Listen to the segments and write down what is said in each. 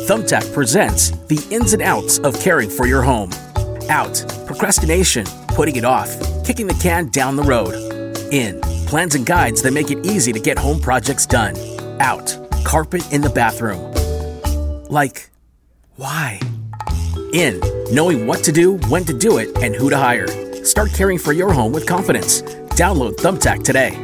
Thumbtack presents the ins and outs of caring for your home. Out, procrastination, putting it off, kicking the can down the road. In, plans and guides that make it easy to get home projects done. Out, carpet in the bathroom. Like, why? In, knowing what to do, when to do it, and who to hire. Start caring for your home with confidence. Download Thumbtack today.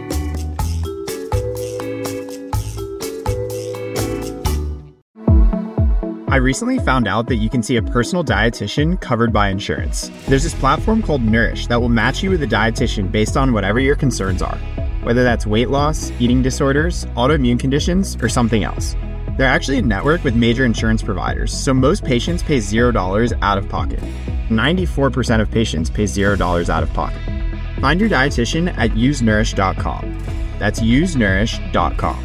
I recently found out that you can see a personal dietitian covered by insurance. There's this platform called Nourish that will match you with a dietitian based on whatever your concerns are, whether that's weight loss, eating disorders, autoimmune conditions, or something else. They're actually a network with major insurance providers, so most patients pay $0 out of pocket. 94% of patients pay $0 out of pocket. Find your dietitian at usenourish.com. That's usenourish.com.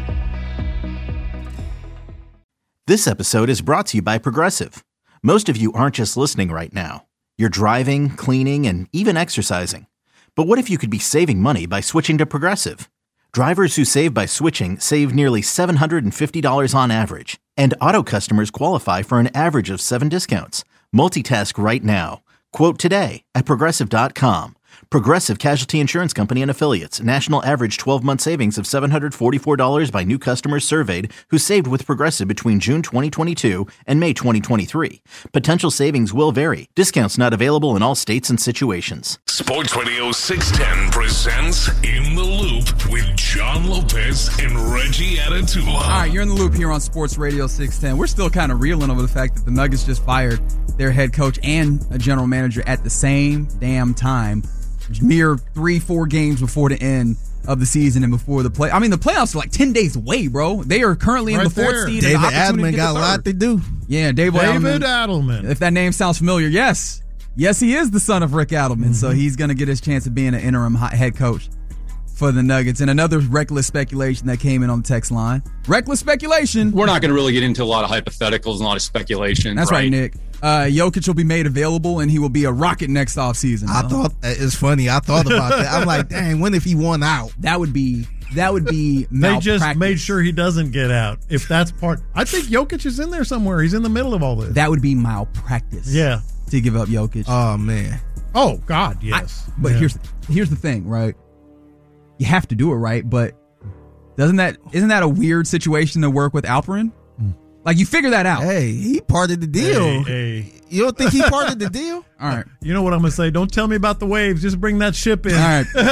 This episode is brought to you by Progressive. Most of you aren't just listening right now. You're driving, cleaning, and even exercising. But what if you could be saving money by switching to Progressive? Drivers who save by switching save nearly $750 on average. And auto customers qualify for an average of 7 discounts. Multitask right now. Quote today at Progressive.com. Progressive Casualty Insurance Company and Affiliates. National average 12-month savings of $744 by new customers surveyed who saved with Progressive between June 2022 and May 2023. Potential savings will vary. Discounts not available in all states and situations. Sports Radio 610 presents In the Loop with John Lopez and Reggie Atatula. All right, you're in the loop here on Sports Radio 610. We're still kind of reeling over the fact that the Nuggets just fired their head coach and a general manager at the same damn time. Mere 3-4 games before the end of the season and before the play. I mean, the playoffs are like 10 days away, bro. They are currently in the fourth seed. David Adelman got a lot to do. Yeah, David Adelman. If that name sounds familiar, yes. Yes, he is the son of Rick Adelman, mm-hmm. So he's going to get his chance of being an interim head coach for the Nuggets. And another reckless speculation that came in on the text line. Reckless speculation. We're not going to really get into a lot of hypotheticals and a lot of speculation. That's right, Nick. Jokic will be made available, and he will be a Rocket next offseason. I thought it's funny. I thought about that. I'm like, dang, when if he won out? That would be They just made sure he doesn't get out. If that's part, I think Jokic is in there somewhere. He's in the middle of all this. That would be malpractice. Yeah, to give up Jokic. Oh man. Oh God, yes. But here's the thing, right? You have to do it right, but isn't that a weird situation to work with Alperin? Like, you figure that out. Hey, he part of the deal. Hey. You don't think he part of the deal? All right. You know what I'm going to say? Don't tell me about the waves. Just bring that ship in. All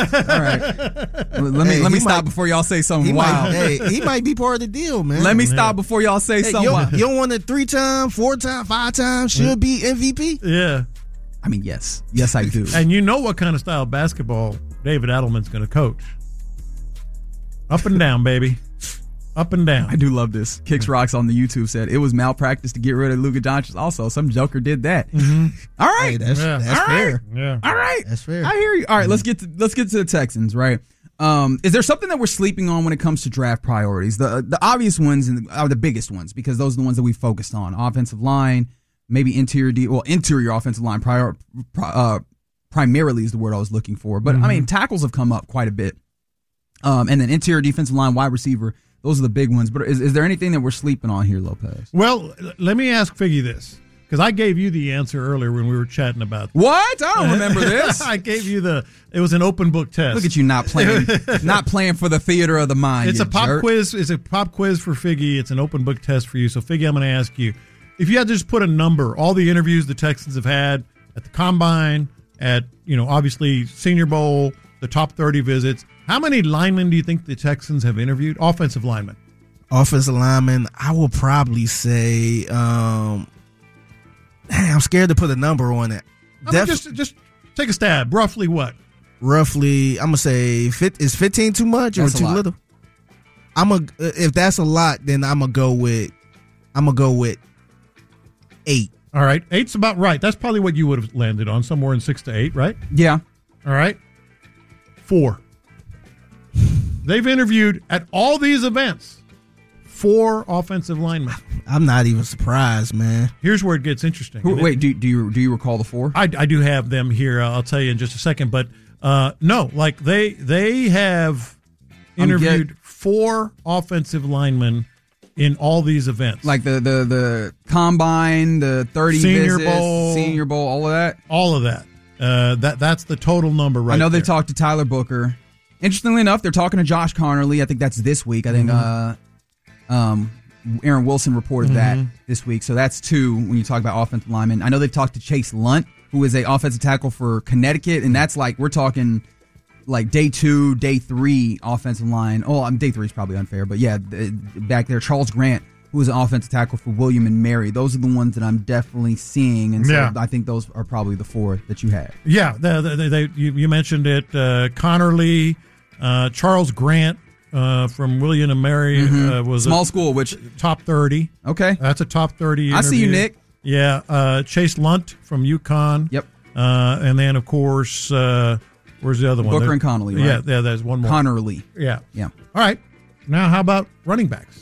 right. Let me stop before y'all say something wild. He might be part of the deal, man. Let me stop before y'all say something wild. You don't want it 3 times, 4 times, 5 times, should be MVP? Yeah. I mean, yes. Yes, I do. And you know what kind of style of basketball David Adelman's going to coach. Up and down, baby. Up and down. I do love this. Kicks Rocks on the YouTube said it was malpractice to get rid of Luka Doncic. Also, some joker did that. Mm-hmm. All right, hey, that's fair. Yeah. All right, that's fair. I hear you. All right, let's get to the Texans. Right? Is there something that we're sleeping on when it comes to draft priorities? The obvious ones are the biggest ones because those are the ones that we focused on: offensive line, maybe interior offensive line. Primarily is the word I was looking for, but I mean tackles have come up quite a bit, and then interior defensive line, wide receiver. Those are the big ones. But is there anything that we're sleeping on here, Lopez? Well, let me ask Figgy this, because I gave you the answer earlier when we were chatting about this. What? I don't remember this. I gave you it was an open book test. Look at you not playing for the theater of the mind. It's a pop jerk. quiz. It's a pop quiz for Figgy. It's an open book test for you. So Figgy, I'm going to ask you, if you had to just put a number, all the interviews the Texans have had at the Combine, at obviously Senior Bowl, the top 30 visits. How many linemen do you think the Texans have interviewed? Offensive linemen. Offensive linemen, I will probably say, I'm scared to put a number on it. Just take a stab. Roughly what? Roughly, I'm going to say, is 15 too much or too little? If that's a lot, then I'm going to go with 8. All right. 8's about right. That's probably what you would have landed on, somewhere in 6 to 8, right? Yeah. All right. 4. They've interviewed at all these events 4 offensive linemen. I'm not even surprised, man. Here's where it gets interesting. Wait, do you recall the 4? I do have them here. I'll tell you in just a second. But no, like they have interviewed 4 offensive linemen in all these events. Like the combine, the 30 Senior visits, Bowl. Senior Bowl, all of that? All of that. That's the total number right I know there. they talked to Tyler Booker. Interestingly enough, they're talking to Josh Connerly. I think that's this week. I think Aaron Wilson reported that this week. So that's 2 when you talk about offensive linemen. I know they've talked to Chase Lunt, who is a offensive tackle for Connecticut, and that's like, we're talking like day 2, day 3 offensive line. Oh, day 3 is probably unfair, but yeah, back there, Charles Grant, who is an offensive tackle for William and Mary. Those are the ones that I'm definitely seeing, and so I think those are probably the 4 that you had. Yeah, you mentioned it. Connerly, Charles Grant from William and Mary was small school, which top 30. Okay, that's a top 30 interview. I see you, Nick. Yeah, Chase Lunt from UConn. Yep. And then of course, where's the other one? Booker and Connerly. Right? Yeah, there's one more. Connerly. Yeah. Yeah. All right. Now, how about running backs?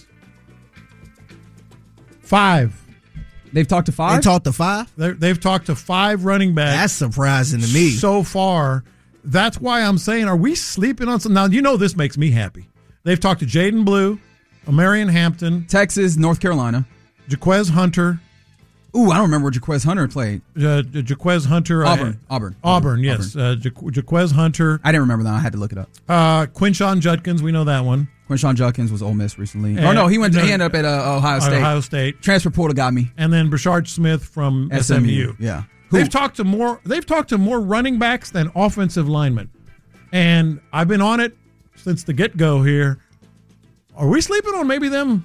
5. They've talked to 5? They talked to 5? They've talked to 5 running backs. That's surprising to me. So far. That's why I'm saying, are we sleeping on some? Now, you know this makes me happy. They've talked to Jaden Blue, Omarion Hampton. Texas, North Carolina. Jaquez Hunter. Ooh, I don't remember where Jaquez Hunter played. Jaquez Hunter. Auburn, yes. Jaquez Hunter. I didn't remember that. I had to look it up. Quinshon Judkins, we know that one. Quinshon Judkins was Ole Miss recently. He ended up at Ohio State. Ohio State. Transfer portal got me. And then Brashard Smith from SMU. Yeah. They've talked to more running backs than offensive linemen. And I've been on it since the get-go here. Are we sleeping on maybe them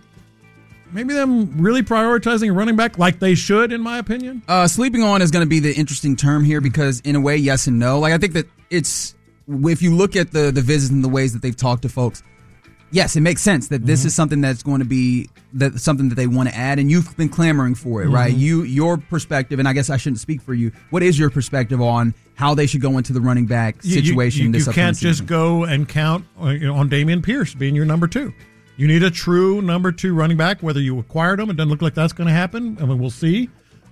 really prioritizing a running back like they should, in my opinion? Sleeping on is going to be the interesting term here because, in a way, yes and no. Like, I think that it's, if you look at the visits and the ways that they've talked to folks, yes, it makes sense that this is something that's going to be something that they want to add, and you've been clamoring for it, right? Your perspective, and I guess I shouldn't speak for you. What is your perspective on how they should go into the running back situation? You can't just go and count on Dameon Pierce being your number 2. You need a true number 2 running back, whether you acquired him. It doesn't look like that's going to happen. I mean, we'll see.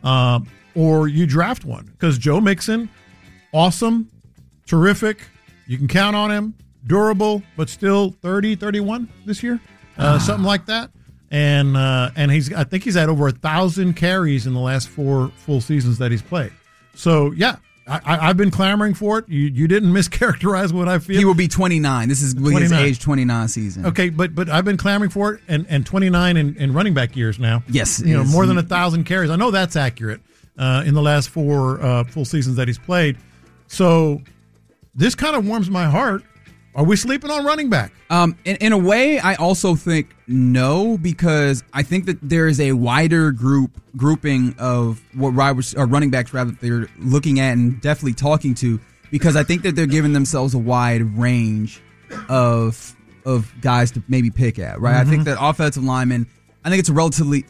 Or you draft one. Because Joe Mixon, awesome, terrific. You can count on him. Durable, but still 30, 31 this year. Something like that. And I think he's had over 1,000 carries in the last 4 full seasons that he's played. So, yeah. I've been clamoring for it. You didn't mischaracterize what I feel. He will be 29. This is his age 29 season. Okay, but I've been clamoring for it, and 29 in running back years now. Yes, more than 1,000 carries. I know that's accurate in the last 4 full seasons that he's played. So this kind of warms my heart. Are we sleeping on running back? In a way, I also think no, because I think that there is a wider grouping of what running backs rather they're looking at and definitely talking to, because I think that they're giving themselves a wide range of guys to maybe pick at, right? I think that offensive linemen, I think it's relatively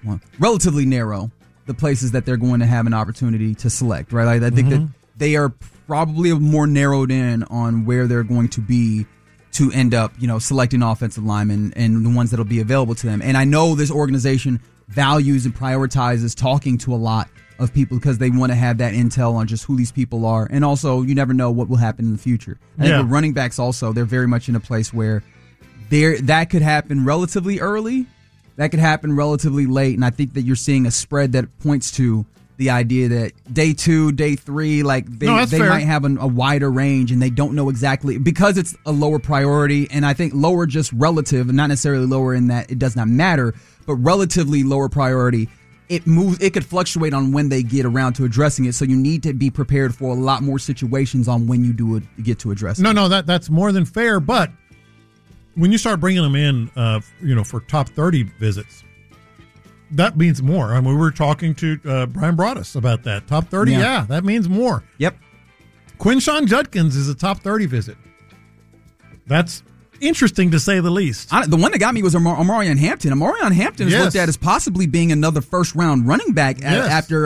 narrow, the places that they're going to have an opportunity to select, right? Like, I think that they are probably more narrowed in on where they're going to be to end up, selecting offensive linemen and the ones that'll be available to them. And I know this organization values and prioritizes talking to a lot of people because they want to have that intel on just who these people are. And also, you never know what will happen in the future. I think with running backs also, they're very much in a place where that could happen relatively early, that could happen relatively late. And I think that you're seeing a spread that points to the idea that day 2, day 3, like they might have a wider range and they don't know exactly because it's a lower priority. And I think lower just relative, and not necessarily lower in that it does not matter, but relatively lower priority. It could fluctuate on when they get around to addressing it. So you need to be prepared for a lot more situations on when you get to address it. No, that's more than fair. But when you start bringing them in, for top 30 visits, that means more. I mean, we were talking to Brian Broaddus about that. Top 30, yeah, that means more. Yep. Quinshon Judkins is a top 30 visit. That's interesting to say the least. The one that got me was Omarion Hampton. Omarion Hampton is looked at as possibly being another first-round running back after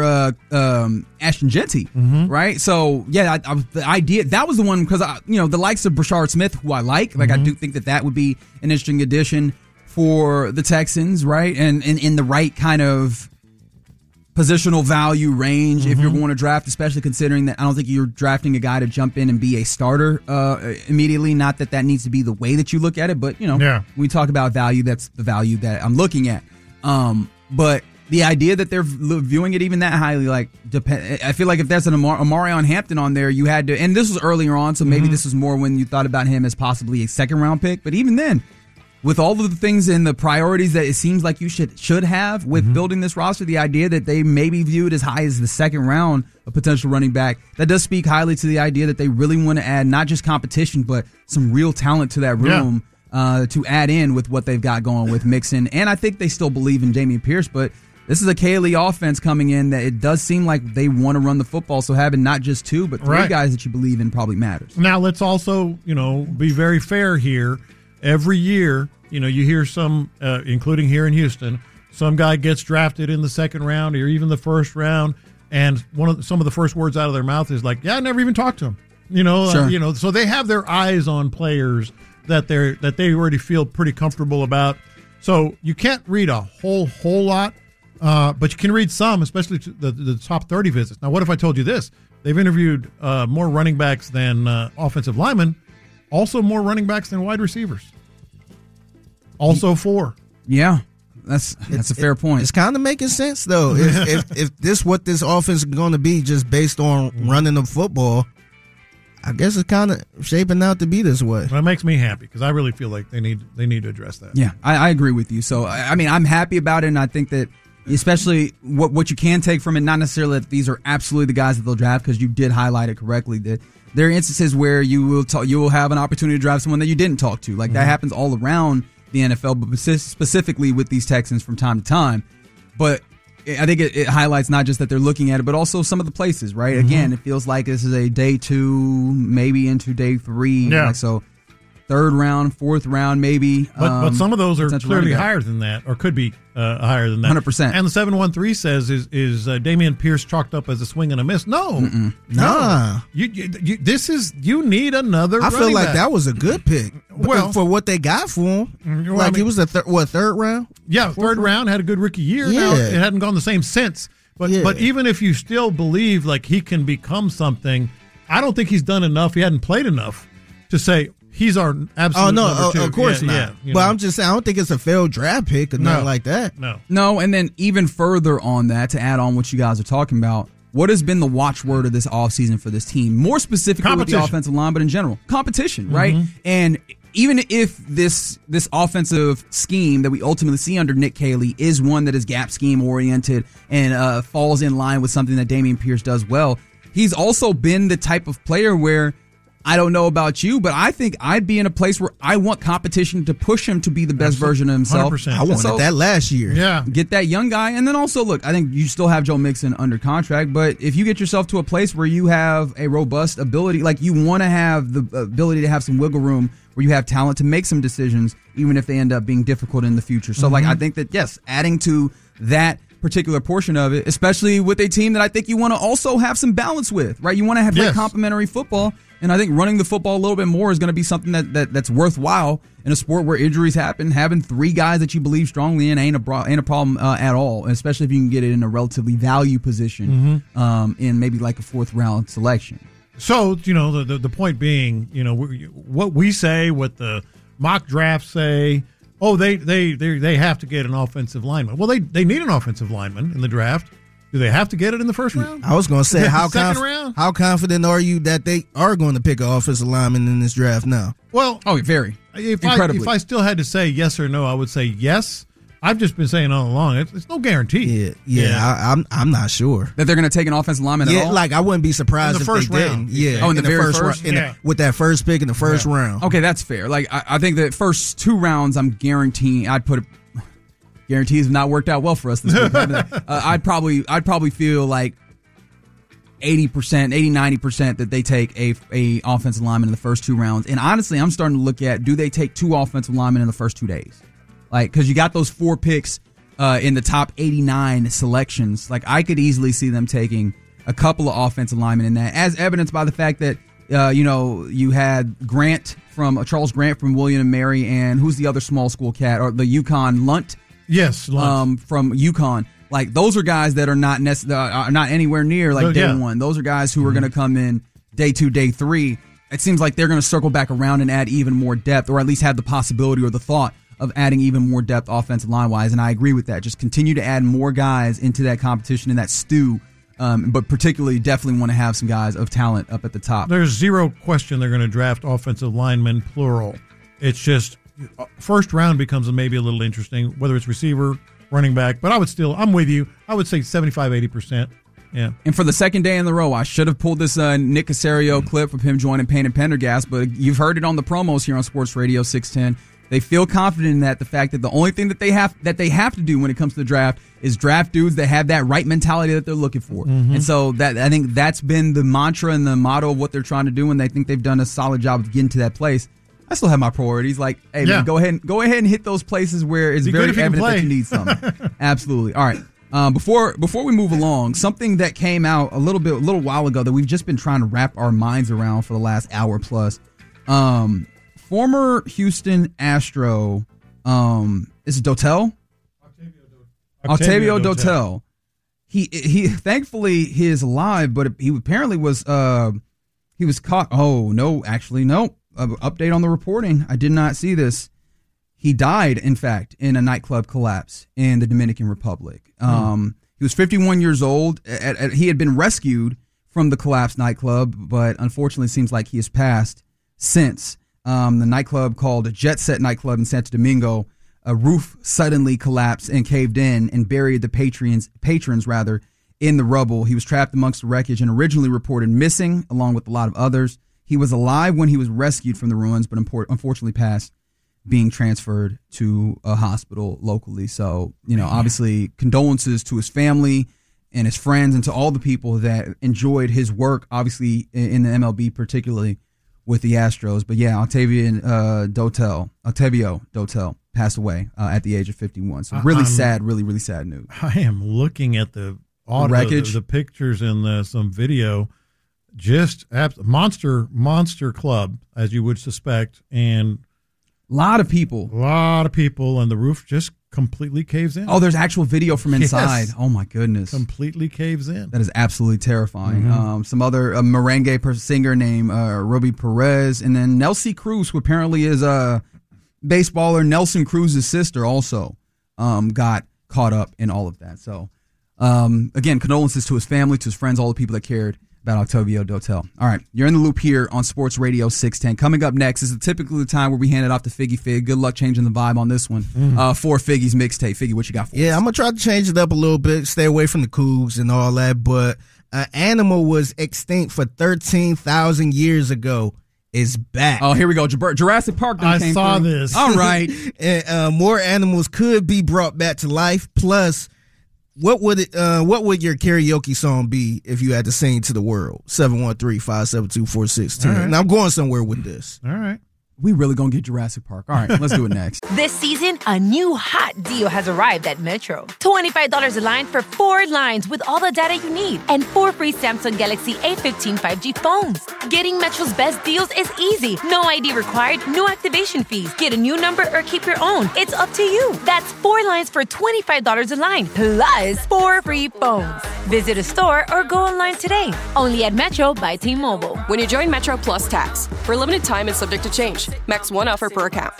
Ashton Jeanty, right? So, yeah, the idea, that was the one because, the likes of Brashard Smith, who I like I do think that would be an interesting addition for the Texans, right? And in the right kind of positional value range if you're going to draft, especially considering that I don't think you're drafting a guy to jump in and be a starter immediately. Not that needs to be the way that you look at it, but when we talk about value, that's the value that I'm looking at. But the idea that they're viewing it even that highly, I feel like if there's an Omarion Hampton on there, you had to, and this was earlier on, so maybe this was more when you thought about him as possibly a second round pick, but even then, with all of the things and the priorities that it seems like you should have with building this roster, the idea that they may be viewed as high as the second round of potential running back, that does speak highly to the idea that they really want to add not just competition, but some real talent to that room to add in with what they've got going with Mixon. And I think they still believe in Dameon Pierce, but this is a Caley offense coming in that it does seem like they want to run the football, so having not just 2, but 3 guys that you believe in probably matters. Now, let's also, be very fair here. Every year, you hear some, including here in Houston, some guy gets drafted in the second round or even the first round, and some of the first words out of their mouth is like, "Yeah, I never even talked to him." Sure. So they have their eyes on players that they already feel pretty comfortable about. So you can't read a whole lot, but you can read some, especially the top 30 visits. Now, what if I told you this? They've interviewed more running backs than offensive linemen, also more running backs than wide receivers. Also 4. Yeah, that's a fair point. It's kind of making sense, though. if this what this offense is going to be just based on running the football, I guess it's kind of shaping out to be this way. That makes me happy because I really feel like they need to address that. Yeah, I agree with you. So, I mean, I'm happy about it, and I think that especially what you can take from it, not necessarily that these are absolutely the guys that they'll draft, because you did highlight it correctly, that there are instances where you will have an opportunity to draft someone that you didn't talk to. Like that happens all around the NFL, but specifically with these Texans from time to time. But I think it highlights not just that they're looking at it, but also some of the places, right? Again, it feels like this is a day 2, maybe into day 3. Yeah. So 3rd round, 4th round, maybe. But some of those are clearly higher than that, or could be higher than that. 100%. And the 713 says, is Dameon Pierce chalked up as a swing and a miss? No. Nah. You need another I feel like back. that was a good pick. Well, for what they got for him. He was third round? Yeah, third round, had a good rookie year. Yeah. Now, it hadn't gone the same since. But even if you still believe like he can become something, I don't think he's done enough. He hadn't played enough to say he's our absolute number 2. Of course not. But I'm just saying, I don't think it's a failed draft pick or nothing like that. No, and then even further on that, to add on what you guys are talking about, what has been the watchword of this offseason for this team? More specifically with the offensive line, but in general, competition, right? And even if this offensive scheme that we ultimately see under Nick Caley is one that is gap scheme oriented and falls in line with something that Dameon Pierce does well, he's also been the type of player where, I don't know about you, but I think I'd be in a place where I want competition to push him to be the best version of himself. 100%. I wanted that last year. Yeah. Get that young guy. And then also, look, I think you still have Joe Mixon under contract, but if you get yourself to a place where you have a robust ability, like you want to have the ability to have some wiggle room where you have talent to make some decisions, even if they end up being difficult in the future. So, I think that, yes, adding to that particular portion of it, especially with a team that I think you want to also have some balance with, right? You want to have great complementary football. And I think running the football a little bit more is going to be something that's worthwhile in a sport where injuries happen. Having 3 guys that you believe strongly in ain't a problem at all, especially if you can get it in a relatively value position in maybe like a 4th round selection. So, the point being, what we say, what the mock drafts say, they have to get an offensive lineman. Well, they need an offensive lineman in the draft. Do they have to get it in the first round? I was going to say, how confident are you that they are going to pick an offensive lineman in this draft now? Well, very. If I still had to say yes or no, I would say yes. I've just been saying all along, it's no guarantee. Yeah. I'm not sure that they're going to take an offensive lineman at all. Like I wouldn't be surprised if they didn't. Yeah. In the very first round, with that first pick in the first round. Okay, that's fair. Like I think the first 2 rounds, I'm guaranteeing I'd put. Guarantees have not worked out well for us this week. I'd probably feel like 80%, 90% that they take a offensive lineman in the first 2 rounds. And honestly, I'm starting to look at, do they take 2 offensive linemen in the first 2 days? Like, because you got those 4 picks in the top 89 selections. Like, I could easily see them taking a couple of offensive linemen in that, as evidenced by the fact that you had Charles Grant from William & Mary, and who's the other small school cat, or the UConn Lunt? Yes, from UConn. Like, those are guys that are not not anywhere near like day one. Those are guys who are going to come in day 2, day 3. It seems like they're going to circle back around and add even more depth, or at least have the possibility or the thought of adding even more depth offensive line-wise, and I agree with that. Just continue to add more guys into that competition and that stew, but particularly definitely want to have some guys of talent up at the top. There's zero question they're going to draft offensive linemen, plural. It's just first round becomes maybe a little interesting, whether it's receiver, running back, but I'm with you. I would say 75-80%. Yeah. And for the second day in a row, I should have pulled this Nick Caserio clip from him joining Payne and Pendergast, but you've heard it on the promos here on Sports Radio 610. They feel confident in that, the fact that the only thing that they have to do when it comes to the draft is draft dudes that have that right mentality that they're looking for. Mm-hmm. And so that, I think that's been the mantra and the motto of what they're trying to do, and they think they've done a solid job of getting to that place. I still have my priorities. Like, hey, man, go ahead and hit those places where it's very evident that you need something. Absolutely. All right. Before we move along, something that came out a little while ago that we've just been trying to wrap our minds around for the last hour plus. Former Houston Astro, is it Dotel? Octavio Dotel. He thankfully he is alive, but he apparently was caught. Oh no, actually no. Update on the reporting. I did not see this. He died, in fact, in a nightclub collapse in the Dominican Republic. He was 51 years old. He had been rescued from the collapsed nightclub, but unfortunately, it seems like he has passed since. The nightclub called Jet Set Nightclub in Santo Domingo, a roof suddenly collapsed and caved in and buried the patrons in the rubble. He was trapped amongst the wreckage and originally reported missing, along with a lot of others. He was alive when he was rescued from the ruins, but unfortunately passed, being transferred to a hospital locally. So, obviously condolences to his family and his friends and to all the people that enjoyed his work, obviously in the MLB, particularly with the Astros. But yeah, Octavio Dotel passed away at the age of 51. So really sad, really, really sad news. I am looking at the wreckage, the pictures and some video. Just monster club, as you would suspect, and a lot of people, and the roof just completely caves in. Oh, there's actual video from inside. Yes. Oh my goodness, completely caves in. That is absolutely terrifying. Mm-hmm. Some other merengue singer named Roby Perez, and then Nelsie Cruz, who apparently is a baseballer Nelson Cruz's sister, also got caught up in all of that. So again, condolences to his family, to his friends, all the people that cared about Octavio Dotel. All right, you're in the loop here on Sports Radio 610. Coming up next is typically the time where we hand it off to Figgy Fig. Good luck changing the vibe on this one for Figgy's mixtape. Figgy, what you got for us? Yeah, I'm going to try to change it up a little bit, stay away from the cougs and all that, but an animal was extinct for 13,000 years ago is back. Oh, here we go. Jurassic Park I saw this. All right. And, more animals could be brought back to life, plus what would your karaoke song be if you had to sing to the world? 713-572-4610. Right. And I'm going somewhere with this. All right. We really gonna get Jurassic Park. All right, let's do it next. This season, a new hot deal has arrived at Metro. $25 a line for 4 lines with all the data you need and 4 free Samsung Galaxy A15 5G phones. Getting Metro's best deals is easy. No ID required, no activation fees. Get a new number or keep your own. It's up to you. That's 4 lines for $25 a line, plus 4 free phones. Visit a store or go online today. Only at Metro by T-Mobile. When you join Metro Plus Tax, for a limited time and subject to change. Max 1 offer per account.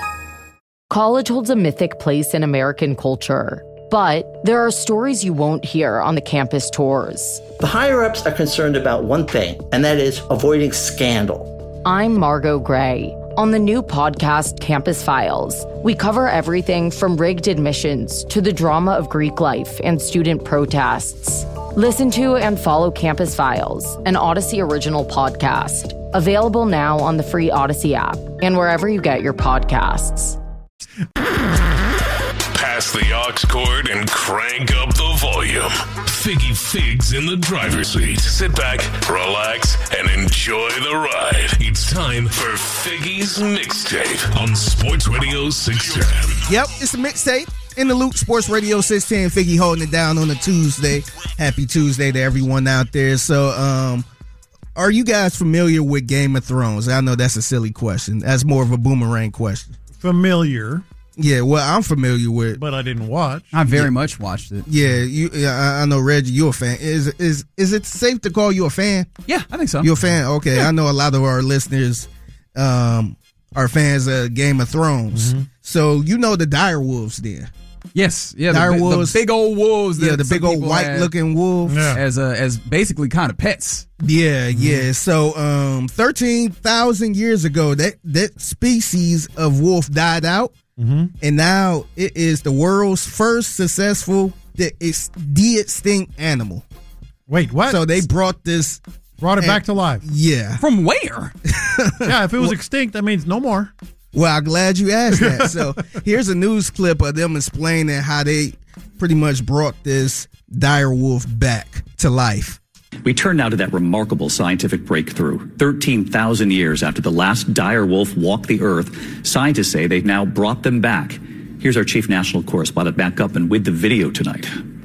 College holds a mythic place in American culture, but there are stories you won't hear on the campus tours. The higher-ups are concerned about one thing, and that is avoiding scandal. I'm Margot Gray. On the new podcast, Campus Files, we cover everything from rigged admissions to the drama of Greek life and student protests. Listen to and follow Campus Files, an Odyssey original podcast. Available now on the free Odyssey app and wherever you get your podcasts. Pass the aux cord and crank up the volume. Figgy Fig's in the driver's seat. Sit back, relax, and enjoy the ride. It's time for Figgy's Mixtape on Sports Radio 610. Yep, it's a mixtape. In the loop, Sports Radio 610. Figgy holding it down on a Tuesday. Happy Tuesday to everyone out there. So, are you guys familiar with Game of Thrones? I know that's a silly question. That's more of a boomerang question. Familiar. Yeah, well, I'm familiar with, but I didn't watch. I very much watched it. Yeah, I know Reggie. You're a fan. Is it safe to call you a fan? Yeah, I think so. You're a fan. Okay, yeah. I know a lot of our listeners are fans of Game of Thrones. Mm-hmm. So you know the dire wolves then. Yes, yeah, dire wolves, the big old wolves. Yeah, the big old white looking wolves, as basically kind of pets. Yeah, yeah. So 13,000 years ago, that species of wolf died out, and now it is the world's first successful de-extinct animal. Wait, what? So they brought it back to life. Yeah, from where? Yeah, if it was extinct, that means no more. Well, I'm glad you asked that. So here's a news clip of them explaining how they pretty much brought this dire wolf back to life. We turn now to that remarkable scientific breakthrough. 13,000 years after the last dire wolf walked the earth, scientists say they've now brought them back. Here's our chief national correspondent back up and with the video tonight.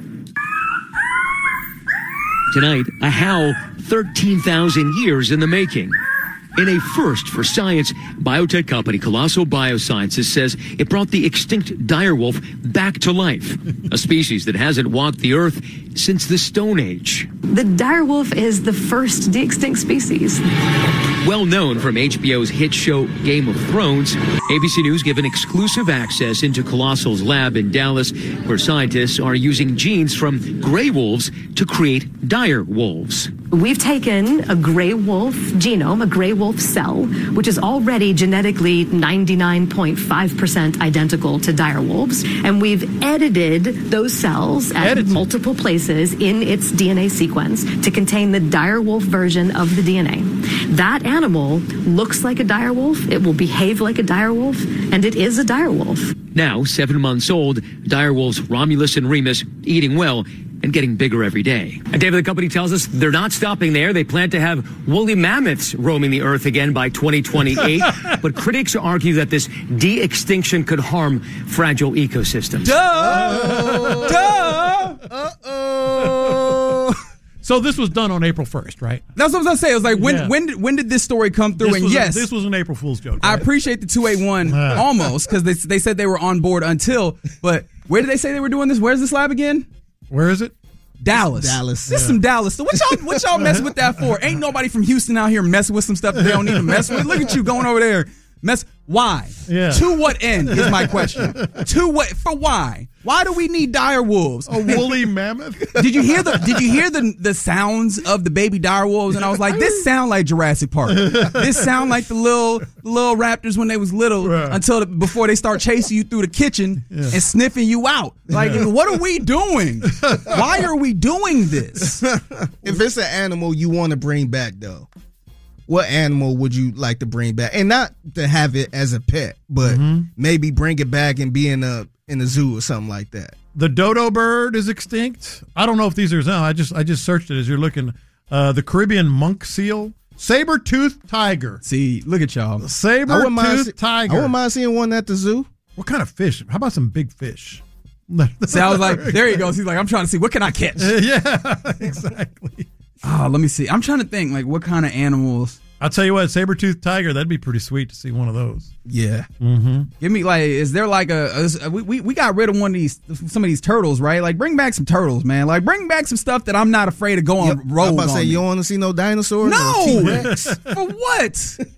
Tonight, a howl 13,000 years in the making. In a first for science, biotech company Colossal Biosciences says it brought the extinct dire wolf back to life, a species that hasn't walked the earth since the Stone Age. The dire wolf is the first de-extinct species. Well known from HBO's hit show Game of Thrones, ABC News given exclusive access into Colossal's lab in Dallas, where scientists are using genes from gray wolves to create dire wolves. We've taken a gray wolf genome, a gray wolf cell, which is already genetically 99.5% identical to dire wolves, and we've edited those cells at multiple places in its DNA sequence to contain the dire wolf version of the DNA. That animal looks like a dire wolf, it will behave like a dire wolf, and it is a dire wolf. Now, 7 months old, dire wolves Romulus and Remus eating well and getting bigger every day. And David, the company tells us they're not stopping there. They plan to have woolly mammoths roaming the earth again by 2028. But critics argue that this de-extinction could harm fragile ecosystems. Duh! Duh! Uh-oh! So this was done on April 1st, right? That's what I was going to say. I was like, when did this story come through? This was an April Fool's joke. Right? I appreciate the 281 almost, because they said they were on board until, but where did they say they were doing this? Where's this lab again? Where is it? Dallas. This is some Dallas. So what y'all messing with that for? Ain't nobody from Houston out here messing with some stuff that they don't need to mess with. Look at you going over there. Why? Yeah. To what end is my question. For why? Why do we need dire wolves? A woolly mammoth? Did you hear the sounds of the baby dire wolves? And I was like, this sound like Jurassic Park. This sound like the little raptors when they was little, before they start chasing you through the kitchen and sniffing you out. Like, what are we doing? Why are we doing this? If it's an animal you want to bring back, though, what animal would you like to bring back? And not to have it as a pet, but maybe bring it back and be in a zoo or something like that. The dodo bird is extinct. I don't know if these are. I just searched it as you're looking. The Caribbean monk seal, saber-toothed tiger. See, look at y'all. Saber-toothed tiger. I wouldn't mind seeing one at the zoo. What kind of fish? How about some big fish? See, I was like, there he goes. He's like, I'm trying to see, what can I catch? Yeah, exactly. Oh, let me see. I'm trying to think, like, what kind of animals. I'll tell you what, saber-toothed tiger, that'd be pretty sweet to see one of those. Yeah. Give me, like, is there like we got rid of some of these turtles, right? Like, bring back some turtles, man. Like, bring back some stuff that I'm not afraid of going rogue on. I'm about to say, you don't want to see no dinosaurs? No! T-Rex? For what?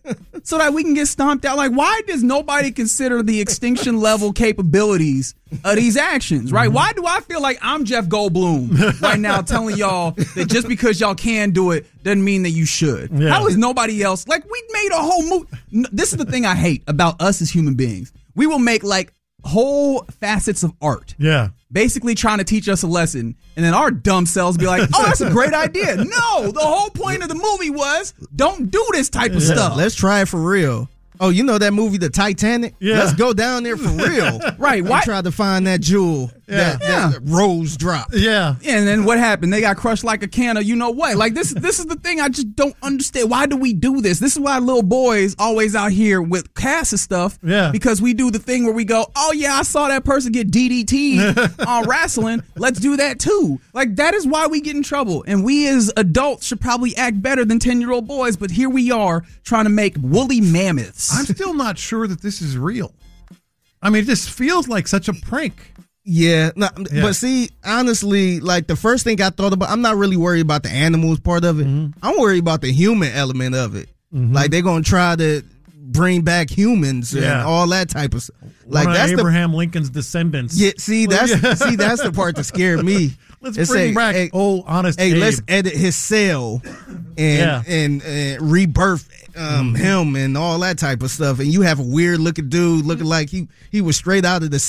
So that we can get stomped out? Like, why does nobody consider the extinction level capabilities of these actions, right? Why do I feel like I'm Jeff Goldblum right now telling y'all that just because y'all can do it doesn't mean that you should? Yeah. How is nobody else? Like, we made a whole movie. This is the thing I hate about us as human beings. We will make, like, whole facets of art. Yeah. Basically trying to teach us a lesson. And then our dumb selves be like, oh, that's a great idea. No, the whole point of the movie was don't do this type of stuff. Let's try it for real. Oh, you know that movie, The Titanic? Yeah. Let's go down there for real. Right. Why? Try to find that jewel that Rose dropped. Yeah. And then what happened? They got crushed like a can of you know what. Like, this is the thing I just don't understand. Why do we do this? This is why little boys always out here with casts and stuff. Yeah. Because we do the thing where we go, oh, yeah, I saw that person get DDT'd on wrestling. Let's do that, too. Like, that is why we get in trouble. And we as adults should probably act better than 10-year-old boys. But here we are trying to make woolly mammoths. I'm still not sure that this is real. I mean, it just feels like such a prank. Yeah, no, but see, honestly, like the first thing I thought about, I'm not really worried about the animals part of it. I'm worried about the human element of it. Like they're gonna try to bring back humans and all that type of stuff. Like One of that's Abraham Lincoln's descendants. Yeah, see that's the part that scared me. Let's bring back old honest Abe. Let's edit his cell and rebirth him and all that type of stuff. And you have a weird looking dude looking like he was straight out of the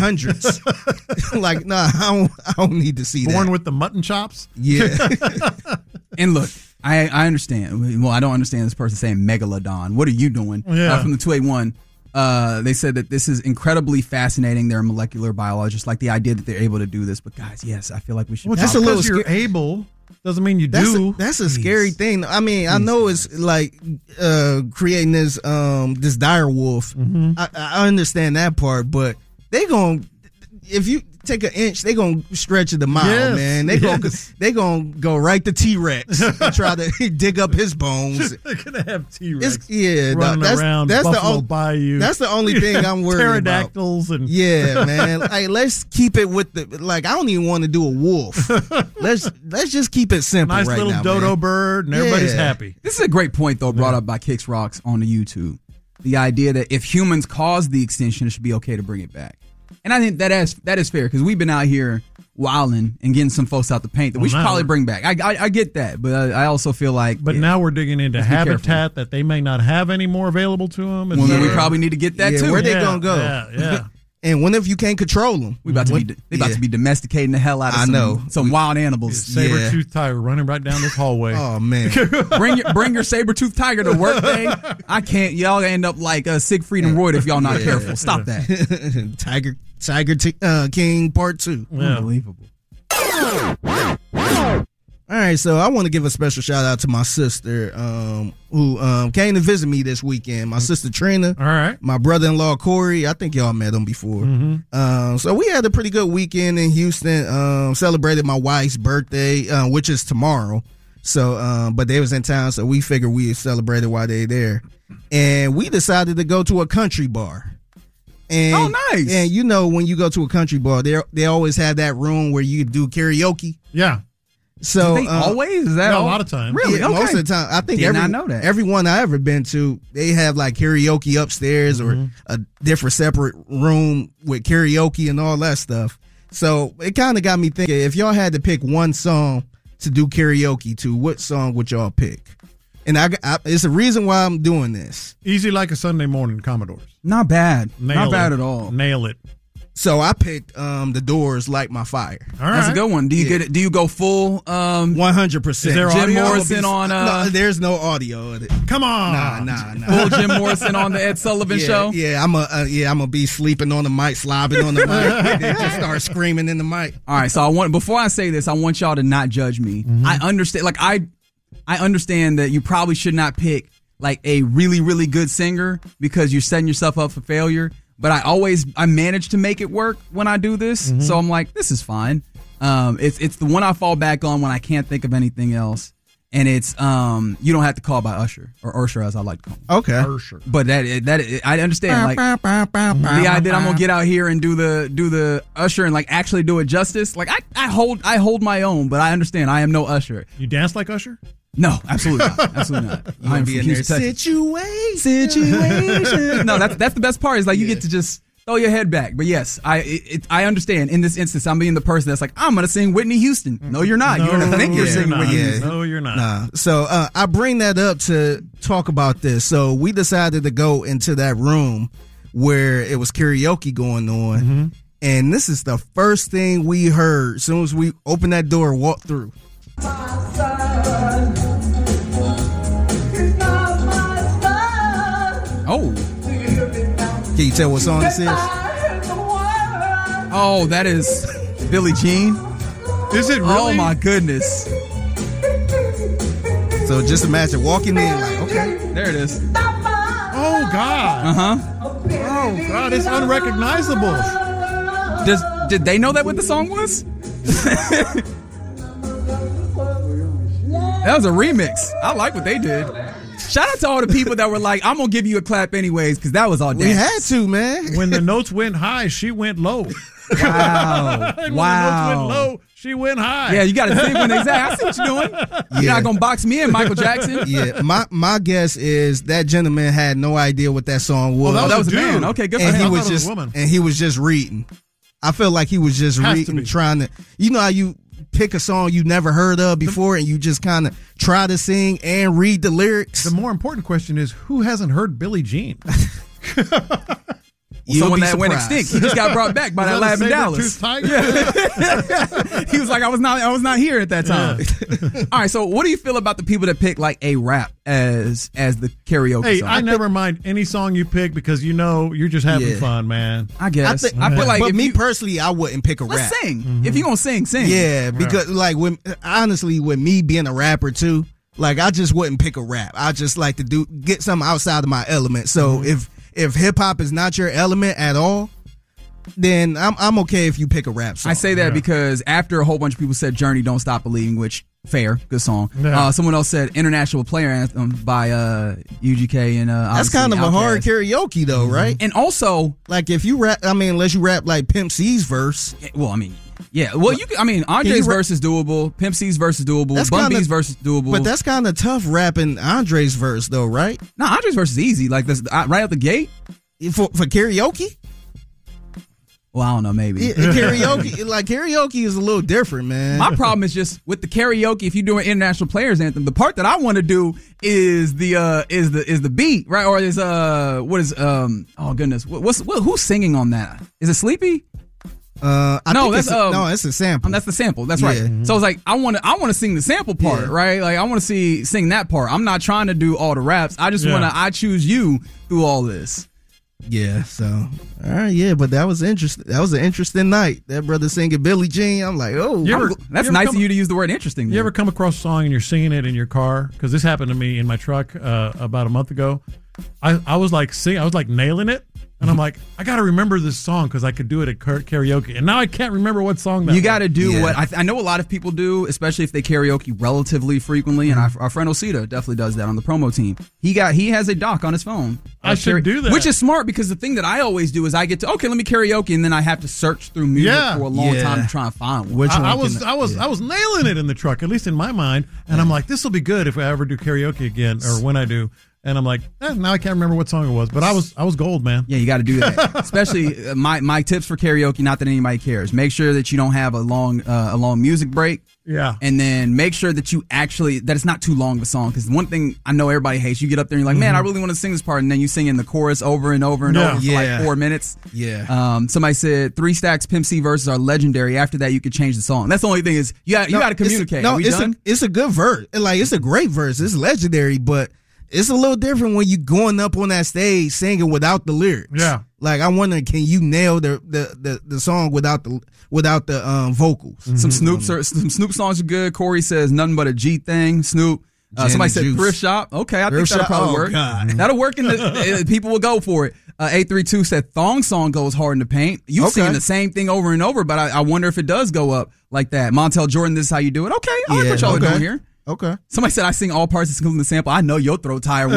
1600s. Like, nah, I don't need to see that. Born with the mutton chops? Yeah. And look, I understand. Well, I don't understand this person saying Megalodon. What are you doing? From the 281. They said that this is incredibly fascinating. They're molecular biologists, like the idea that they're able to do this. But guys, yes, I feel like we should. Well, just because you're able doesn't mean you do. That's a scary thing. I mean, I know it's like creating this dire wolf. I understand that part, but they gonna, if you take an inch, they gonna stretch it a mile, man. They gonna go right to T-Rex and try to dig up his bones. They're gonna have T-Rex running around Buffalo Bayou. That's the only thing I'm worried Pterodactyls about. and man. Like, let's keep it with the, like, I don't even want to do a wolf. Let's just keep it simple. Nice right little now, dodo man. bird, and everybody's happy. This is a great point, though, brought up by Kicks Rocks on the YouTube. The idea that if humans caused the extinction, it should be okay to bring it back. And I think that is fair, because we've been out here wilding and getting some folks out the paint that we should probably bring back. I get that, but I also feel like... But now we're digging into habitat that they may not have anymore available to them. Well, then we probably need to get that, too. Where they going to go? Yeah. And what if you can't control them? They about to be domesticating the hell out of some wild animals. Saber-toothed tiger running right down this hallway. Oh, man. Bring your saber-toothed tiger to work day. I can't. Y'all end up like Siegfried and Roy if y'all not careful. Stop that. Tiger King Part 2. Unbelievable. All right, so I want to give a special shout out to my sister who came to visit me this weekend. My sister Trina. All right. My brother-in-law Corey. I think y'all met him before. So we had a pretty good weekend in Houston. Celebrated my wife's birthday, which is tomorrow. So, but they was in town, so we figured we celebrated while they there. And we decided to go to a country bar. And, nice. And you know, when you go to a country bar, they always have that room where you do karaoke. Yeah. So they always? Is that a lot of times? Really? Yeah, most of the time. I think Did not know that. Everyone I ever been to, they have like karaoke upstairs or a different separate room with karaoke and all that stuff. So it kind of got me thinking, if y'all had to pick one song to do karaoke to, what song would y'all pick? And I it's a reason why I'm doing this. Easy like a Sunday morning, Commodores. Not bad. Not bad at all. Nail it. So I picked The Doors, Light My Fire. All right. That's a good one. Do you get it? Do you go full 100%? Is there Jim audio? Morrison on no, there's no audio of it. Come on. Nah. Full Jim Morrison on the Ed Sullivan show? Yeah, I'm gonna be sleeping on the mic, slobbing on the mic, and just start screaming in the mic. All right, so before I say this, I want y'all to not judge me. I understand, like I understand that you probably should not pick like a really, really good singer because you're setting yourself up for failure. But I manage to make it work when I do this. So I'm like, this is fine. It's the one I fall back on when I can't think of anything else. And it's You Don't Have to Call by Usher, or Usher as I like to call him. Okay. Usher. But that I understand, like the idea that I'm gonna get out here and do the Usher and like actually do it justice. Like I hold my own, but I understand I am no Usher. You dance like Usher? No, absolutely not. Absolutely not. I'm Be in there. Situation. No, that's the best part. Is like you get to just throw your head back. But yes, I understand. In this instance, I'm being the person that's like, I'm gonna sing Whitney Houston. No, you're not. You're gonna think you're singing Whitney Houston. No, you're not. Nah. So I bring that up to talk about this. So we decided to go into that room where it was karaoke going on, and this is the first thing we heard as soon as we opened that door and walked through. Oh. Can you tell what song this is? Oh, that is Billie Jean. Is it really? Oh my goodness. So just imagine walking in like, okay. There it is. Oh God. Oh God, it's unrecognizable. Did they know that what the song was? That was a remix. I like what they did. Shout out to all the people that were like, I'm going to give you a clap anyways, because that was all We had to, man. When the notes went high, she went low. Wow. When the notes went low, she went high. Yeah, you got to sing when they say, I see what you're doing. You're not going to box me in, Michael Jackson. Yeah, my guess is that gentleman had no idea what that song was. That was a man. Okay, good for and him. He was just, and he was just reading. I feel like he was just reading, trying to, you know how you pick a song you never heard of before and you just kind of try to sing and read the lyrics. The more important question is, who hasn't heard Billie Jean? Someone that went extinct. He just got brought back by that lab in Dallas. Yeah. He was like, I was not here at that time. Yeah. All right, so what do you feel about the people that pick like a rap as the karaoke song? I never mind any song you pick because you're just having fun, man. I guess. I feel like, but me personally, I wouldn't pick a rap. Let's sing. Mm-hmm. If you're gonna sing. Yeah, because like honestly, with me being a rapper too, like I just wouldn't pick a rap. I just like to get something outside of my element. So if hip hop is not your element at all, then I'm okay if you pick a rap song. I say that because after a whole bunch of people said Journey, Don't Stop Believing, which fair, good song. Yeah. Someone else said International Player Anthem by UGK and that's kind of Outkast. A hard karaoke though, right? And also, like if you rap, unless you rap like Pimp C's verse. Well, yeah. Well, Andre's verse is doable. Pimp C's verse is doable. Bun B's verse is doable. But that's kind of tough rapping Andre's verse, though, right? No, Andre's verse is easy. Like this, right out the gate for karaoke. Well, I don't know, maybe karaoke is a little different, man. My problem is just with the karaoke. If you're doing International Players Anthem, the part that I want to do is the beat, right? Or is oh goodness, who's singing on that? Is it Sleepy? It's a sample. That's the sample. That's right. Mm-hmm. So it's like I want to sing the sample part, right? Like I want to sing that part. I'm not trying to do all the raps. I just want to. I choose you through all this. Yeah. So all right. Yeah, but that was interesting. That was an interesting night. That brother singing Billie Jean. I'm like, that's nice of you to use the word interesting. You ever come across a song and you're singing it in your car? Because this happened to me in my truck about a month ago. I was like singing. I was like nailing it. And I'm like, I got to remember this song because I could do it at karaoke. And now I can't remember what song that was. You got to do what I know a lot of people do, especially if they karaoke relatively frequently. And our friend Osita definitely does that on the promo team. He has a doc on his phone. I should do that. Which is smart because the thing that I always do is I get to, let me karaoke. And then I have to search through music for a long time to try and find one. I was nailing it in the truck, at least in my mind. And I'm like, this will be good if I ever do karaoke again or when I do. And I'm like, now I can't remember what song it was, but I was gold, man. Yeah, you got to do that. Especially my tips for karaoke. Not that anybody cares. Make sure that you don't have a long music break. Yeah, and then make sure that that it's not too long of a song. Because one thing I know everybody hates, you get up there and you're like, man, I really want to sing this part, and then you sing in the chorus over and over and over for like 4 minutes. Yeah. Somebody said 3 Stacks Pimp C verses are legendary. After that, you could change the song. That's the only thing is you got to communicate. It's a good verse. Like it's a great verse. It's legendary, but it's a little different when you going up on that stage singing without the lyrics. Yeah. Like I wonder, can you nail the song without the vocals? Mm-hmm. Some Snoop songs are good. Corey says Nothing But a G Thing. Snoop. Somebody said Thrift Shop. Okay, I think that'll probably work. God. That'll work. People will go for it. 832 said Thong Song goes hard in the paint. You singing the same thing over and over, but I wonder if it does go up like that. Montel Jordan, this is how you do it. Okay, I like what y'all are doing here. Okay. Somebody said I sing all parts including the sample. I know your throat tired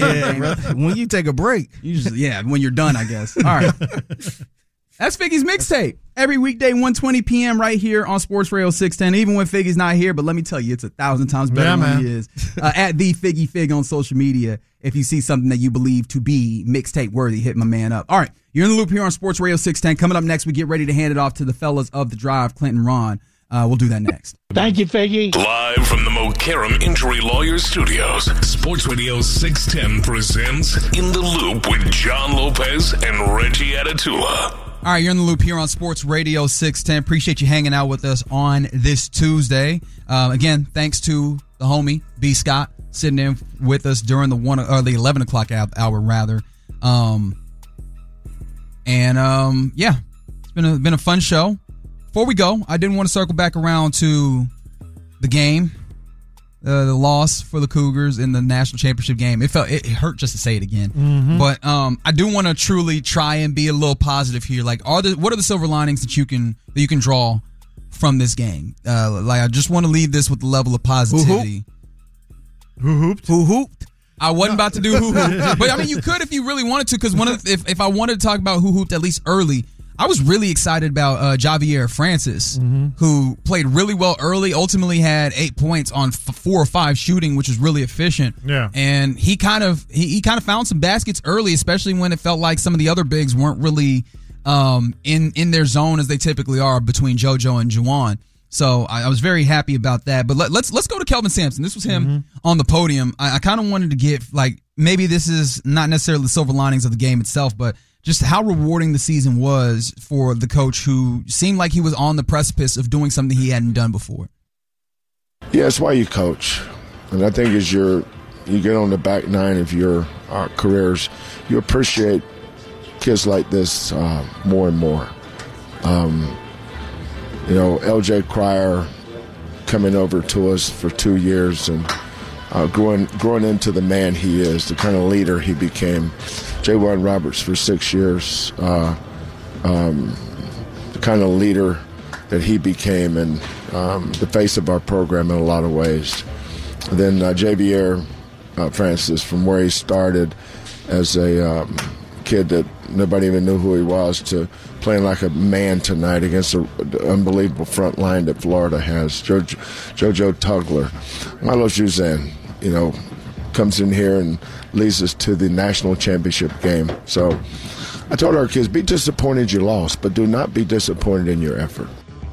when you take a break. When you're done, I guess. All right. That's Figgy's Mixtape. Every weekday, 1:20 p.m. right here on Sports Radio 610. Even when Figgy's not here, but let me tell you, it's 1,000 times better when he is. At the Figgy Fig on social media. If you see something that you believe to be mixtape worthy, hit my man up. All right. You're in the loop here on Sports Radio 610. Coming up next, we get ready to hand it off to the fellas of The Drive, Clinton, Ron. We'll do that next. Thank you, Figgy. Live from the Mokaram Injury Lawyers Studios, Sports Radio 610 presents In the Loop with John Lopez and Reggie Atatula. All right, you're in the loop here on Sports Radio 610. Appreciate you hanging out with us on this Tuesday. Again, thanks to the homie, B. Scott, sitting in with us during the 11 o'clock hour, rather. It's been a fun show. Before we go, I didn't want to circle back around to the game, the loss for the Cougars in the national championship game. It hurt just to say it again. Mm-hmm. But I do want to truly try and be a little positive here. Like, what are the silver linings that you can draw from this game? I just want to leave this with the level of positivity. Who hooped? Who hooped? I wasn't about to do who hooped, but I mean, you could if you really wanted to. Because if I wanted to talk about who hooped at least early, I was really excited about Javier Francis, who played really well early. Ultimately, had 8 points on 4 or 5 shooting, which was really efficient. Yeah, and he kind of found some baskets early, especially when it felt like some of the other bigs weren't really in their zone as they typically are between JoJo and Juwan. So I was very happy about that. But let's go to Kelvin Sampson. This was him on the podium. I kind of wanted to get, like, maybe this is not necessarily the silver linings of the game itself, but just how rewarding the season was for the coach who seemed like he was on the precipice of doing something he hadn't done before. Yeah, it's why you coach. And I think as you get on the back nine of your careers, you appreciate kids like this more and more. L.J. Cryer coming over to us for 2 years and growing into the man he is, the kind of leader he became. J.Juan Roberts for 6 years, the kind of leader that he became and the face of our program in a lot of ways. And then Javier Francis, from where he started as a kid that nobody even knew who he was, to playing like a man tonight against the unbelievable front line that Florida has. JoJo Tugler, Milo Juzan, comes in here and leads us to the national championship game. So I told our kids, be disappointed you lost, but do not be disappointed in your effort.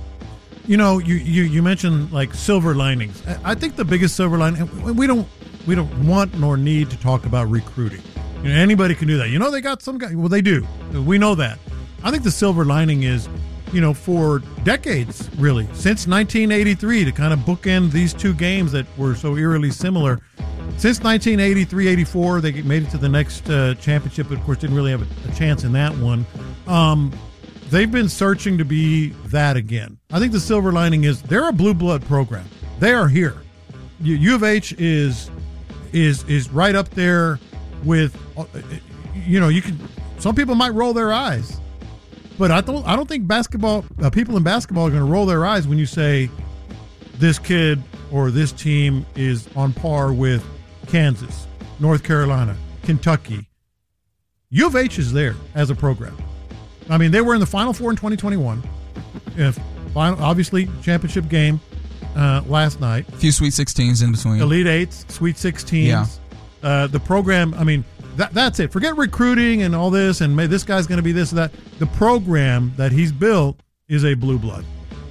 You mentioned like silver linings. I think the biggest silver lining, we don't want nor need to talk about recruiting. Anybody can do that. They got some guy. Well, they do. We know that. I think the silver lining is, for decades, really, since 1983, to kind of bookend these two games that were so eerily similar. Since 1983-84, they made it to the next championship, but of course didn't really have a chance in that one. They've been searching to be that again. I think the silver lining is they're a blue blood program. They are here. U of H is right up there with, you can. Some people might roll their eyes, but I don't think basketball people in basketball are going to roll their eyes when you say this kid or this team is on par with Kansas, North Carolina, Kentucky. U of H is there as a program. I mean, they were in the Final Four in 2021. Obviously, championship game last night. A few Sweet 16s in between. Elite Eights, Sweet 16s. Yeah. The program, I mean, that's it. Forget recruiting and all this, and this guy's going to be this or that. The program that he's built is a blue blood.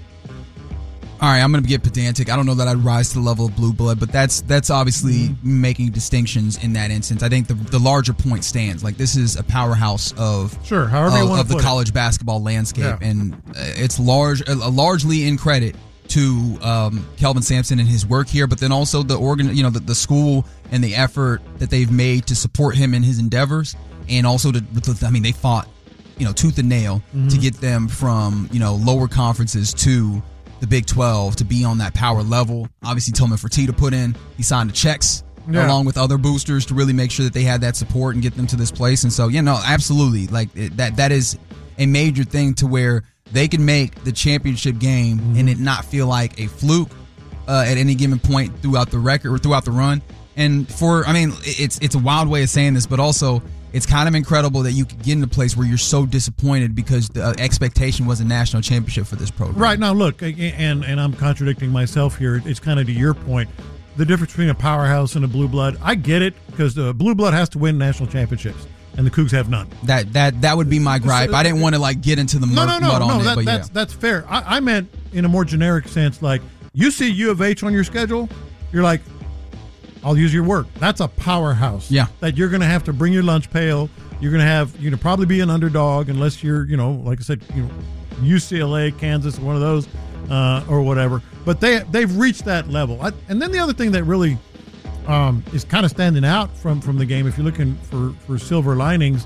All right, I'm going to get pedantic. I don't know that I'd rise to the level of blue blood, but that's obviously making distinctions in that instance. I think the larger point stands. Like, this is a powerhouse of the college basketball landscape, and it's largely in credit to Kelvin Sampson and his work here, but then also the school and the effort that they've made to support him in his endeavors, and also they fought tooth and nail to get them from lower conferences to the Big 12 to be on that power level. Obviously, Tillman Fertitta put in. He signed the checks along with other boosters to really make sure that they had that support and get them to this place. And so, absolutely, like that is a major thing to where they can make the championship game and it not feel like a fluke at any given point throughout the record or throughout the run. And it's a wild way of saying this, but also it's kind of incredible that you could get in a place where you're so disappointed because the expectation was a national championship for this program. Right. Now, look, and I'm contradicting myself here. It's kind of to your point, the difference between a powerhouse and a blue blood. I get it, because the blue blood has to win national championships, and the Cougs have none. That would be my gripe. I didn't want to get into the mud on it. But that's fair. I meant in a more generic sense, like you see U of H on your schedule, you're like, I'll use your word. That's a powerhouse. Yeah. That you're going to have to bring your lunch pail. You're going to have, probably be an underdog unless you're, like I said, UCLA, Kansas, one of those, or whatever. But they've reached that level. And then the other thing that really is kind of standing out from the game, if you're looking for silver linings,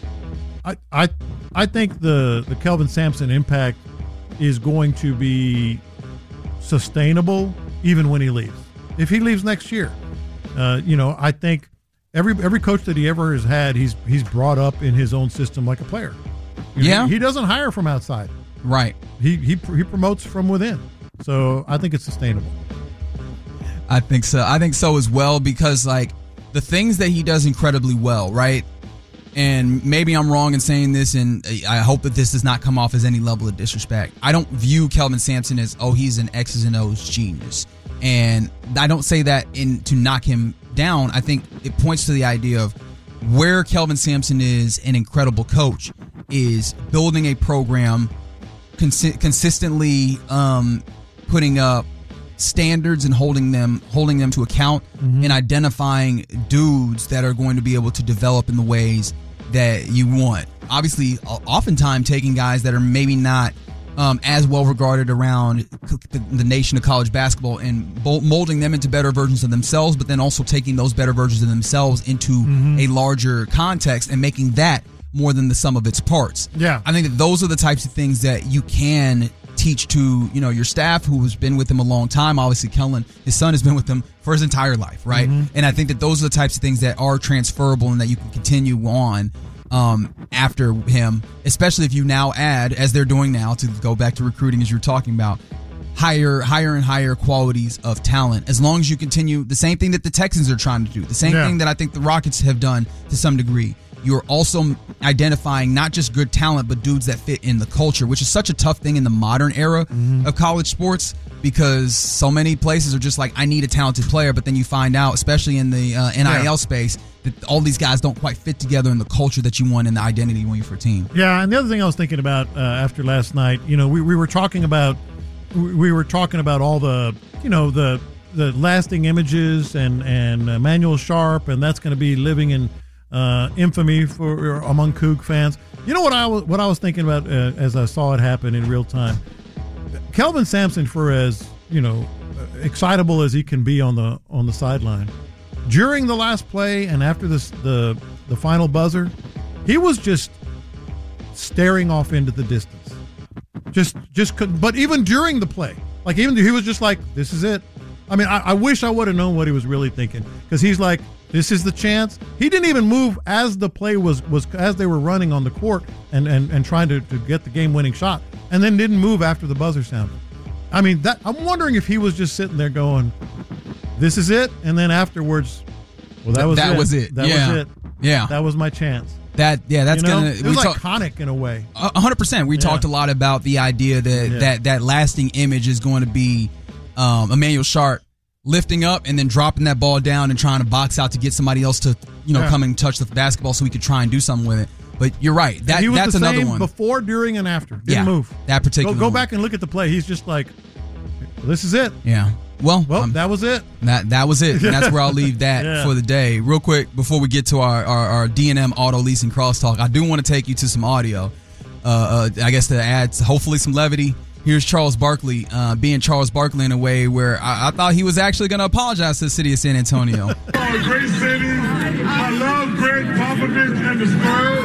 I think the Kelvin Sampson impact is going to be sustainable even when he leaves. If he leaves next year. I think every coach that he ever has had, he's brought up in his own system like a player. He doesn't hire from outside. Right. He promotes from within. So I think it's sustainable. I think so. I think so as well, because the things that he does incredibly well, right? And maybe I'm wrong in saying this, and I hope that this does not come off as any level of disrespect. I don't view Kelvin Sampson as, he's an X's and O's genius. And I don't say that to knock him down. I think it points to the idea of where Kelvin Sampson is an incredible coach is building a program, consistently putting up standards and holding them to account, and identifying dudes that are going to be able to develop in the ways that you want. Obviously, oftentimes taking guys that are maybe not as well regarded around the nation of college basketball and molding them into better versions of themselves, but then also taking those better versions of themselves into a larger context and making that more than the sum of its parts. Yeah. I think that those are the types of things that you can teach to, your staff who has been with him a long time. Obviously, Kellen, his son, has been with him for his entire life, right? And I think that those are the types of things that are transferable and that you can continue on after him, especially if you now add, as they're doing now, to go back to recruiting as you're talking about, higher and higher qualities of talent. As long as you continue the same thing that the Texans are trying to do, the same thing that I think the Rockets have done to some degree. You're also identifying not just good talent, but dudes that fit in the culture, which is such a tough thing in the modern era of college sports, because so many places are just like, I need a talented player, but then you find out, especially in the NIL space, that all these guys don't quite fit together in the culture that you want and the identity you want for a team. Yeah, and the other thing I was thinking about after last night, we were talking about all the the lasting images and Emmanuel Sharp, and that's going to be living in infamy among Coug fans. You know what I was thinking about as I saw it happen in real time? Kelvin Sampson, for as excitable as he can be on the sideline, during the last play and after the final buzzer, he was just staring off into the distance. Just couldn't. But even during the play, he was just like, this is it. I mean, I wish I would have known what he was really thinking, because he's like, this is the chance. He didn't even move as the play was as they were running on the court and trying to get the game-winning shot, and then didn't move after the buzzer sounded. I mean, I'm wondering if he was just sitting there going, this is it, and then afterwards, well, that was it. That was it. Yeah. That was my chance. That's gonna. It was iconic in a way. 100%. We talked a lot about the idea that lasting image is going to be Emmanuel Sharp lifting up and then dropping that ball down and trying to box out to get somebody else to come and touch the basketball so we could try and do something with it. But you're right. That's another one. Before, during, and after. Didn't move. That particular. Go back and look at the play. He's just like, this is it. Yeah. Well, that was it. That was it. And that's where I'll leave that for the day. Real quick, before we get to our D&M Auto Leasing Crosstalk, I do want to take you to some audio. I guess to add hopefully some levity. Here's Charles Barkley being Charles Barkley in a way where I thought he was actually going to apologize to the city of San Antonio. Great city. I love Greg Popovich and the Spurs.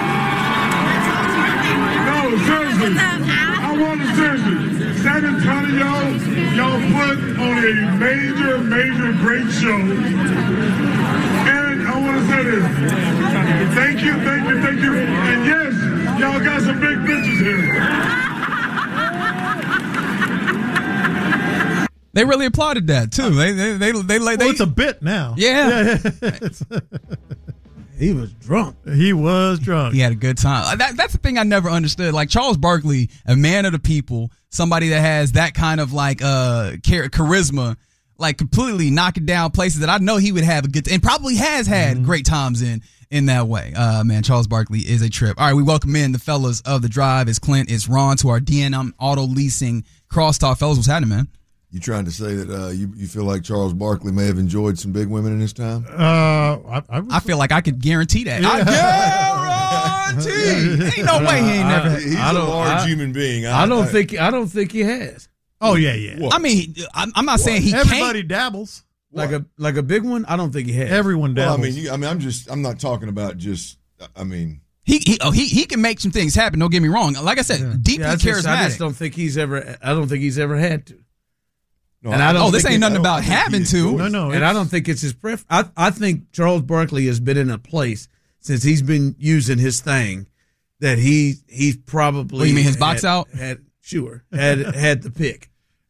No, seriously. I want to seriously. San Antonio, y'all put on a major great show. And I want to say this. Thank you. And yes, y'all got some big bitches here. They really applauded that too. It's a bit now. Yeah. He was drunk. He had a good time. That's the thing I never understood. Like Charles Barkley, a man of the people, somebody that has that kind of charisma, like completely knocking down places that I know he would have a good and probably has had great times in that way. Man, Charles Barkley is a trip. All right, we welcome in the fellas of the drive. It's Clint, it's Ron, to our D&M Auto Leasing Crosstalk. Fellas, what's happening, man? You trying to say that you feel like Charles Barkley may have enjoyed some big women in his time? I feel like I could guarantee that. Yeah. I guarantee. Ain't no way he ain't never. He's a large human being. I don't think he has. Oh yeah. What? I mean, I'm not saying he Everybody can't. dabbles. Like a big one. I don't think he has. Everyone dabbles. I'm not talking about just. I mean. He can make some things happen. Don't get me wrong. Like I said, deeply charismatic. I just don't think he's ever. I don't think he's ever had to. No, and this ain't nothing about having to. No. And I don't think it's his preference. I think Charles Barkley has been in a place since he's been using his thing that he's probably. What, you mean his box out? Had the pick.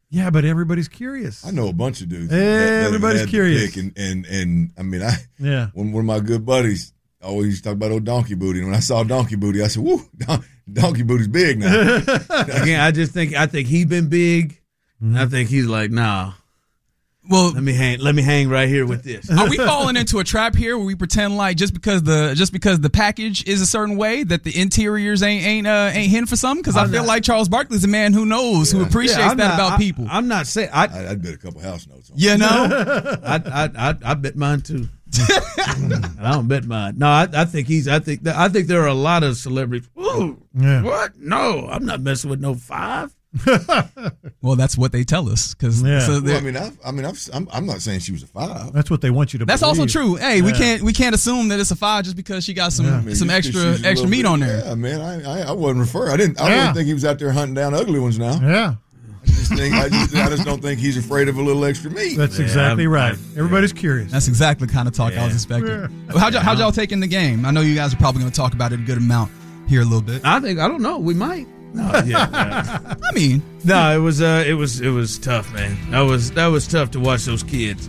Yeah, but everybody's curious. I know a bunch of dudes. Everybody's that curious. pick and I mean, one of my good buddies always used to talk about old Donkey Booty. And when I saw Donkey Booty, I said, "Woo, Donkey Booty's big now." Again, I think he's been big. And I think he's like, nah. Well, let me hang right here with this. Are we falling into a trap here where we pretend like just because the package is a certain way that the interiors ain't hitting for something? Because I feel like Charles Barkley's a man who knows, who appreciates that about people. I'm not saying I'd bet a couple house notes on you know. I bet mine too. I don't bet mine. No, I think there are a lot of celebrities. Ooh, what? No, I'm not messing with no 5. Well, that's what they tell us. Because I'm not saying she was a 5. That's what they want you to. That's believe. also true. Hey, we can't assume that it's a 5 just because she got some extra meat on there. Yeah, man, I wasn't referring. I didn't think he was out there hunting down ugly ones now. Yeah. I just don't think he's afraid of a little extra meat. That's exactly right. Everybody's curious. That's exactly the kind of talk I was expecting. Yeah. How'd y'all take in the game? I know you guys are probably going to talk about it a good amount here a little bit. I don't know. We might. No, yeah. I mean, no, it was tough, man. That was tough to watch those kids.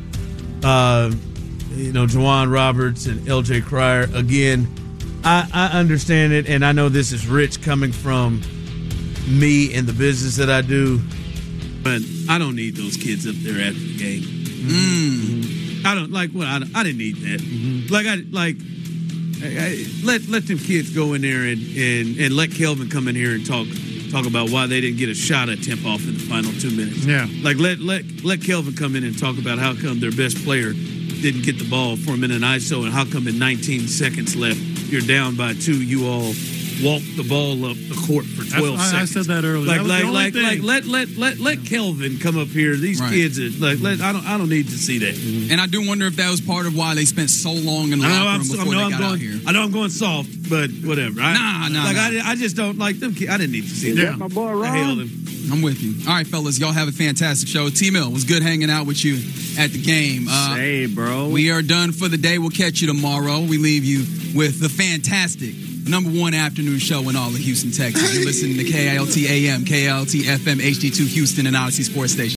Juwan Roberts and LJ Cryer. Again, I understand it, and I know this is rich coming from me and the business that I do, but I don't need those kids up there after the game. Mm-hmm. I don't like what I didn't need that. Mm-hmm. Let them kids go in there and let Kelvin come in here and talk about why they didn't get a shot at tip off in the final 2 minutes. Yeah, let Kelvin come in and talk about how come their best player didn't get the ball for a minute ISO, and how come in 19 seconds left you're down by 2. You all walk the ball up the court for 12 seconds. I said that earlier. Let Kelvin come up here. These kids I don't need to see that. Mm-hmm. And I do wonder if that was part of why they spent so long in the locker room before they got out here. I know I'm going soft, but whatever. I just don't like them kids. I didn't need to see that. My boy Ron. I held him. I'm with you. All right, fellas, y'all have a fantastic show. T-Mill, it was good hanging out with you at the game. Hey, bro. We are done for the day. We'll catch you tomorrow. We leave you with the fantastic #1 afternoon show in all of Houston, Texas. You're listening to KILT AM, KILT FM, HD2 Houston, and Odyssey Sports Station.